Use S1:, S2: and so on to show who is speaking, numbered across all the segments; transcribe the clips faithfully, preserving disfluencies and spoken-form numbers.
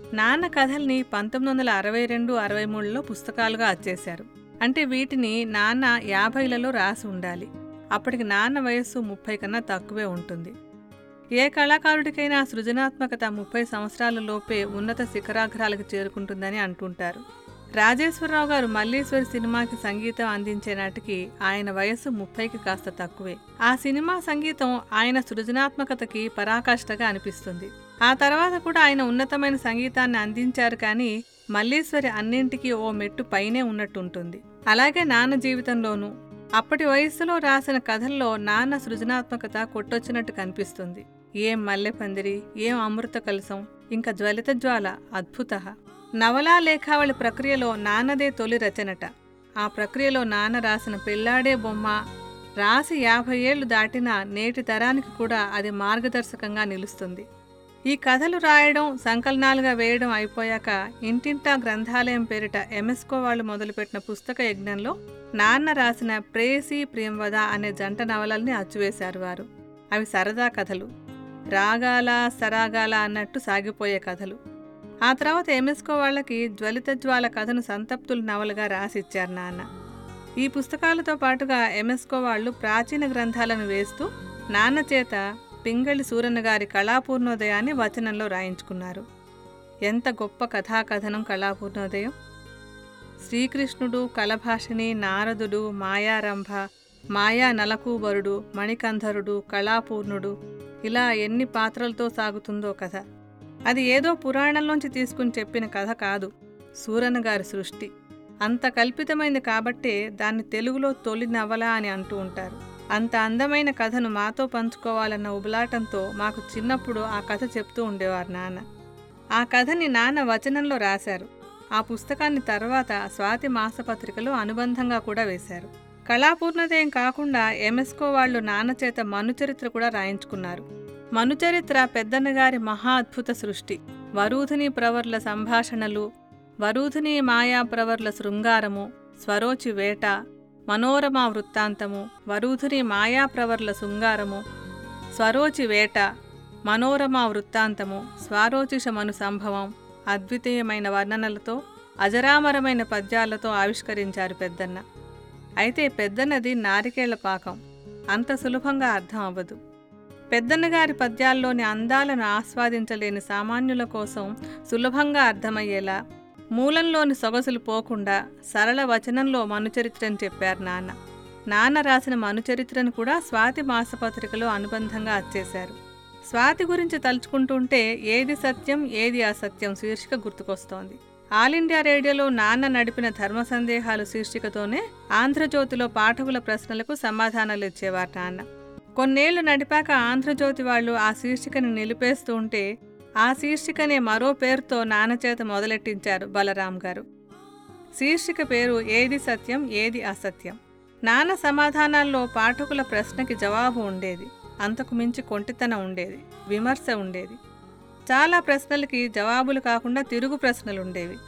S1: నాన్న కథల్ని పంతొమ్మిది వందల అరవై రెండు అరవై మూడులో పుస్తకాలుగా అచ్చేశారు. అంటే వీటిని నాన్న యాభైలలో రాసి ఉండాలి. అప్పటికి నాన్న వయస్సు ముప్పై కన్నా తక్కువే ఉంటుంది. ఏ కళాకారుడికైనా సృజనాత్మకత ముప్పై సంవత్సరాల లోపే ఉన్నత శిఖరాగ్రాలకు చేరుకుంటుందని అంటుంటారు. రాజేశ్వరరావు గారు మల్లీశ్వరి సినిమాకి సంగీతం అందించే నాటికి ఆయన వయస్సు ముప్పైకి కాస్త తక్కువే. ఆ సినిమా సంగీతం ఆయన సృజనాత్మకతకి పరాకాష్ఠగా అనిపిస్తుంది. ఆ తర్వాత కూడా ఆయన ఉన్నతమైన సంగీతాన్ని అందించారు, కానీ మల్లీశ్వరి అన్నింటికీ ఓ మెట్టు పైనే ఉన్నట్టుంటుంది. అలాగే నాన్న జీవితంలోనూ అప్పటి వయస్సులో రాసిన కథల్లో నాన్న సృజనాత్మకత కొట్టొచ్చినట్టు కనిపిస్తుంది. ఏం మల్లెపందిరి, ఏం అమృత కలసం, ఇంకా జ్వలిత జ్వాల అద్భుత. నవలా లేఖావళి ప్రక్రియలో నాన్నదే తొలి రచనట. ఆ ప్రక్రియలో నాన్న రాసిన పెళ్లాడే బొమ్మ రాసి యాభై ఏళ్లు దాటినా నేటి తరానికి కూడా అది మార్గదర్శకంగా నిలుస్తుంది. ఈ కథలు రాయడం, సంకలనాలుగా వేయడం అయిపోయాక ఇంటింటా గ్రంథాలయం పేరిట ఎంఎస్కో వాళ్ళు మొదలుపెట్టిన పుస్తక యజ్ఞంలో నాన్న రాసిన ప్రేసి ప్రియంవద అనే జంట నవలల్ని అచ్చువేశారు వారు. అవి సరదా కథలు, రాగాల సరాగాల అన్నట్టు సాగిపోయే కథలు. ఆ తర్వాత ఎంఎస్కో వాళ్ళకి జ్వలిత జ్వాల కథను సంతప్తుల నవలుగా రాసిచ్చారు నాన్న. ఈ పుస్తకాలతో పాటుగా ఎంఎస్కో వాళ్ళు ప్రాచీన గ్రంథాలను వేస్తూ నాన్న చేత పింగళి సూరన్న గారి కళాపూర్ణోదయాన్ని వచనంలో రాయించుకున్నారు. ఎంత గొప్ప కథాకథనం కళాపూర్ణోదయం! శ్రీకృష్ణుడు, కలభాషిణి, నారదుడు, మాయారంభ, మాయా నలకూబరుడు, మణికంధరుడు, కళాపూర్ణుడు, ఇలా ఎన్ని పాత్రలతో సాగుతుందో కథ. అది ఏదో పురాణంలోంచి తీసుకుని చెప్పిన కథ కాదు, సూరన్న గారి సృష్టి. అంత కల్పితమైంది కాబట్టే దాన్ని తెలుగులో తొలి నవల అని అంటూ ఉంటారు. అంత అందమైన కథను మాతో పంచుకోవాలన్న ఉబలాటంతో మాకు చిన్నప్పుడు ఆ కథ చెప్తూ ఉండేవారు నాన్న. ఆ కథని నాన్న వచనంలో రాశారు. ఆ పుస్తకాన్ని తర్వాత స్వాతి మాసపత్రికలో అనుబంధంగా కూడా వేశారు. కళాపూర్ణోదయం కాకుండా ఎంఎస్కో వాళ్ళు నాన్న చేత మనుచరిత్ర కూడా రాయించుకున్నారు. మనుచరిత్ర పెద్దన్నగారి మహా అద్భుత సృష్టి. వరూధిని ప్రవర్ల సంభాషణలు, వరూధిని మాయా ప్రవర్ల శృంగారము, స్వరోచి వేట, మనోరమా వృత్తాంతము, వరూధిని మాయా ప్రవర్ల శృంగారము, స్వరోచి వేట, మనోరమా వృత్తాంతము, స్వారోచిషమను సంభవం అద్వితీయమైన వర్ణనలతో అజరామరమైన పద్యాలతో ఆవిష్కరించారు పెద్దన్న. అయితే పెద్దన్నది నారికేళ్ల పాకం, అంత సులభంగా అర్థం అవ్వదు. పెద్దన్నగారి పద్యాల్లోని అందాలను ఆస్వాదించలేని సామాన్యుల కోసం సులభంగా అర్థమయ్యేలా మూలంలోని సొగసులు పోకుండా సరళ వచనంలో మనుచరిత్రని చెప్పారు నాన్న. నాన్న రాసిన మనుచరిత్రను కూడా స్వాతి మాసపత్రికలో అనుబంధంగా అచ్చేశారు. స్వాతి గురించి తలుచుకుంటుంటే ఏది సత్యం ఏది అసత్యం శీర్షిక గుర్తుకొస్తోంది. ఆల్ ఇండియా రేడియోలో నాన్న నడిపిన ధర్మ సందేహాలు శీర్షికతోనే ఆంధ్రజ్యోతిలో పాఠకుల ప్రశ్నలకు సమాధానాలు ఇచ్చేవారు నాన్న. కొన్నేళ్లు నడిపాక ఆంధ్రజ్యోతి వాళ్ళు ఆ శీర్షికను నిలిపేస్తూ ఉంటే ఆ శీర్షికనే మరో పేరుతో నాన్నచేత మొదలెట్టించారు బలరాం గారు. శీర్షిక పేరు ఏది సత్యం ఏది అసత్యం. నాన్న సమాధానాల్లో పాఠకుల ప్రశ్నకి జవాబు ఉండేది, అంతకు మించి కొంటితనం ఉండేది, విమర్శ ఉండేది. చాలా ప్రశ్నలకి జవాబులు కాకుండా తిరుగు ప్రశ్నలుండేవి.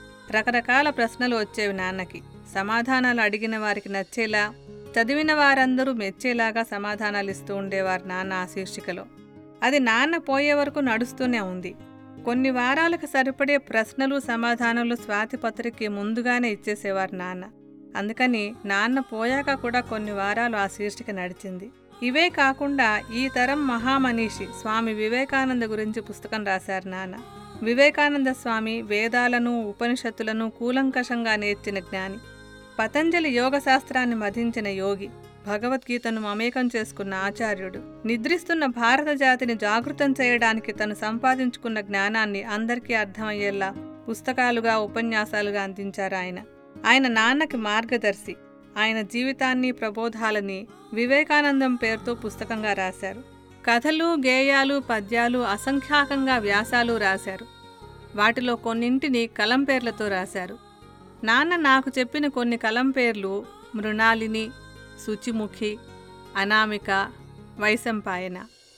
S1: రకరకాల ప్రశ్నలు వచ్చేవి నాన్నకి. సమాధానాలు అడిగిన వారికి నచ్చేలా, చదివిన వారందరూ మెచ్చేలాగా సమాధానాలు ఇస్తూ ఉండేవారు నాన్న ఆ శీర్షికలో. అది నాన్న పోయే వరకు నడుస్తూనే ఉంది. కొన్ని వారాలకు సరిపడే ప్రశ్నలు సమాధానాలు స్వాతి పత్రికకి ముందుగానే ఇచ్చేసేవారు నాన్న. అందుకని నాన్న పోయాక కూడా కొన్ని వారాలు ఆ శీర్షిక నడిచింది. ఇవే కాకుండా ఈ తరం మహామనీషి స్వామి వివేకానంద గురించి పుస్తకం రాశారు నాన్న. వివేకానంద స్వామి వేదాలను ఉపనిషత్తులను కూలంకషంగా నేర్చిన జ్ఞాని, పతంజలి యోగశాస్త్రాన్ని మధించిన యోగి, భగవద్గీతను మమేకం చేసుకున్న ఆచార్యుడు, నిద్రిస్తున్న భారత జాతిని జాగృతం చేయడానికి తను సంపాదించుకున్న జ్ఞానాన్ని అందరికీ అర్థమయ్యేలా పుస్తకాలుగా ఉపన్యాసాలుగా అందించారు ఆయన. ఆయన నాన్నకి మార్గదర్శి. ఆయన జీవితాన్ని ప్రబోధాలని వివేకానందం పేరుతో పుస్తకంగా రాశారు. కథలు, గేయాలు, పద్యాలు, అసంఖ్యాకంగా వ్యాసాలు రాశారు. వాటిలో కొన్నింటిని కలం పేర్లతో రాశారు. నాన్న నాకు చెప్పిన కొన్ని కలం పేర్లు మృణాలిని, శుచిముఖి, అనామిక, వైశంపాయన.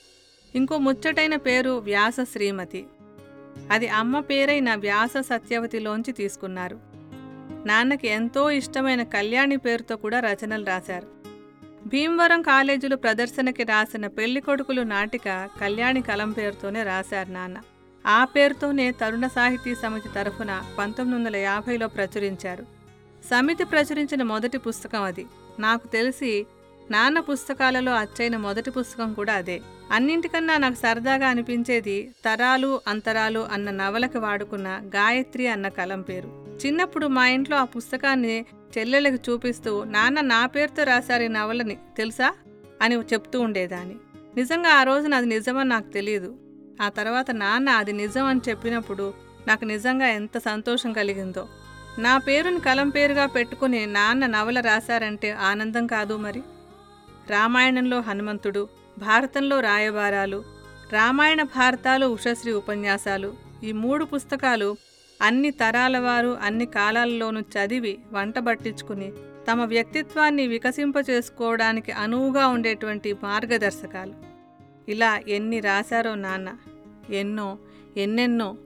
S1: ఇంకో ముచ్చటైన పేరు వ్యాస శ్రీమతి. అది అమ్మ పేరైన వ్యాస సత్యవతిలోంచి తీసుకున్నారు. నాన్నకి ఎంతో ఇష్టమైన కళ్యాణి పేరుతో కూడా రచనలు రాశారు. భీమవరం కాలేజీలో ప్రదర్శనకి రాసిన పెళ్లి కొడుకులు నాటిక కళ్యాణి కలం పేరుతోనే రాశారు నాన్న. ఆ పేరుతోనే తరుణ సాహితీ సమితి తరఫున పంతొమ్మిది వందల యాభైలో ప్రచురించారు. సమితి ప్రచురించిన మొదటి పుస్తకం అది. నాకు తెలిసి నాన్న పుస్తకాలలో అచ్చైన మొదటి పుస్తకం కూడా అదే. అన్నింటికన్నా నాకు సరదాగా అనిపించేది తరాలు అంతరాలు అన్న నవలకి వాడుకున్న గాయత్రి అన్న కలం పేరు. చిన్నప్పుడు మా ఇంట్లో ఆ పుస్తకాన్ని చెల్లెళ్ళకి చూపిస్తూ నాన్న నా పేరుతో రాశారు ఈ నవలని తెలుసా అని చెప్తూ ఉండేదాన్ని. నిజంగా ఆ రోజున అది నిజమని నాకు తెలియదు. ఆ తర్వాత నాన్న అది నిజం అని చెప్పినప్పుడు నాకు నిజంగా ఎంత సంతోషం కలిగిందో. నా పేరుని కలం పేరుగా పెట్టుకుని నాన్న నవల రాశారంటే ఆనందం కాదు మరి. రామాయణంలో హనుమంతుడు, భారతంలో రాయబారాలు, రామాయణ భారతాలు ఉషశ్రీ ఉపన్యాసాలు, ఈ మూడు పుస్తకాలు అన్ని తరాల వారు అన్ని కాలాల్లోనూ చదివి వంటబట్టించుకుని తమ వ్యక్తిత్వాన్ని వికసింపచేసుకోవడానికి అనువుగా ఉండేటువంటి మార్గదర్శకాలు. ఇలా ఎన్ని రాశారో నాన్న, ఎన్నో ఎన్నెన్నో